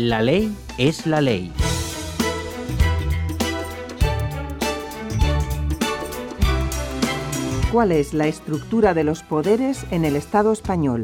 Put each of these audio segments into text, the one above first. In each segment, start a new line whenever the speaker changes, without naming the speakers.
La ley es la ley.
¿Cuál es la estructura de los poderes en el Estado español?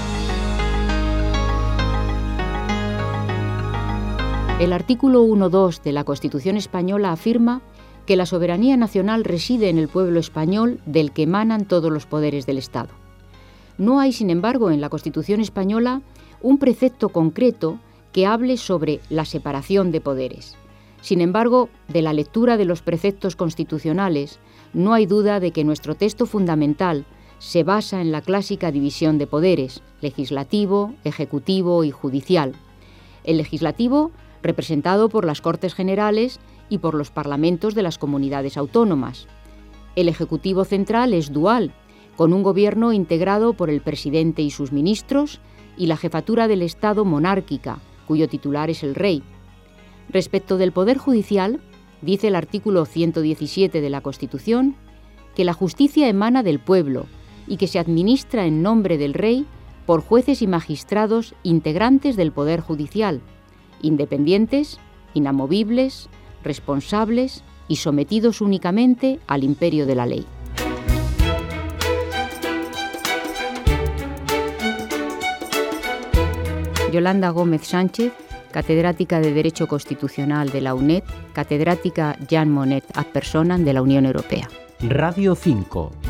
El artículo 1.2 de la Constitución española afirma que la soberanía nacional reside en el pueblo español, del que emanan todos los poderes del Estado. No hay, sin embargo, en la Constitución española un precepto concreto que hable sobre la separación de poderes. Sin embargo, de la lectura de los preceptos constitucionales, no hay duda de que nuestro texto fundamental se basa en la clásica división de poderes, legislativo, ejecutivo y judicial. El legislativo, representado por las Cortes Generales y por los parlamentos de las comunidades autónomas. El ejecutivo central es dual, con un gobierno integrado por el presidente y sus ministros y la jefatura del Estado monárquica, cuyo titular es el rey. Respecto del Poder Judicial, dice el artículo 117 de la Constitución que la justicia emana del pueblo y que se administra en nombre del rey por jueces y magistrados integrantes del Poder Judicial, independientes, inamovibles, responsables y sometidos únicamente al imperio de la ley. Yolanda Gómez Sánchez, catedrática de Derecho Constitucional de la UNED, catedrática Jean Monnet ad personam de la Unión Europea.
Radio 5.